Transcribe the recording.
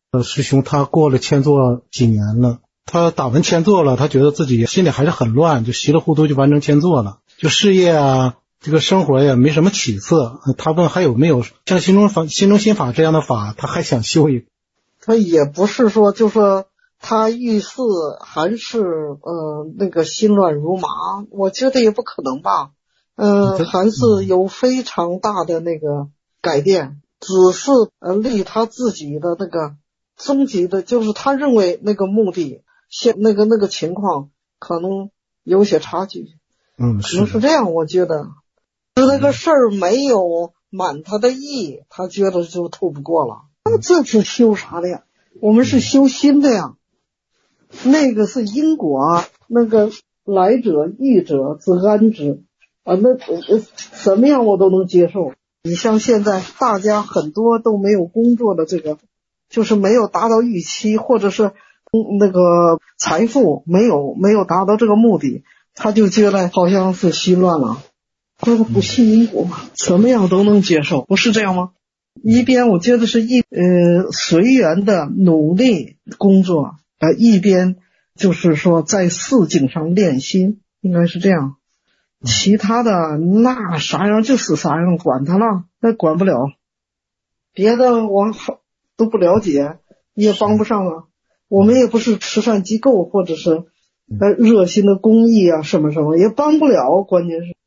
师兄他过了签座几年了，他打完签座了，他觉得自己心里还是很乱，就稀里糊涂就完成签座了，就事业啊这个生活也没什么起色。他问还有没有像心中心法这样的法，他还想修一个。 他也不是说就说他遇事还是那个心乱如麻，我觉得也不可能吧。还是有非常大的那个改变，只是离他自己的那个终极的，就是他认为那个目的那个情况可能有些差距。可能是这样，我觉得那个事儿没有满他的意，他觉得就透不过了。那这是修啥的呀？我们是修心的呀。那个是因果，那个来者易者自安之啊，那什么样我都能接受。你像现在大家很多都没有工作的这个，就是没有达到预期，或者是那个财富没有达到这个目的，他就觉得好像是心乱了。这个不信因果嘛，什么样都能接受，不是这样吗？一边我觉得是随缘的努力工作，一边就是说在事情上练心，应该是这样。其他的那啥样就是啥样，管他了，那管不了。别的我都不了解，也帮不上啊。我们也不是慈善机构或者是热心的公益啊什么什么，也帮不了，关键是。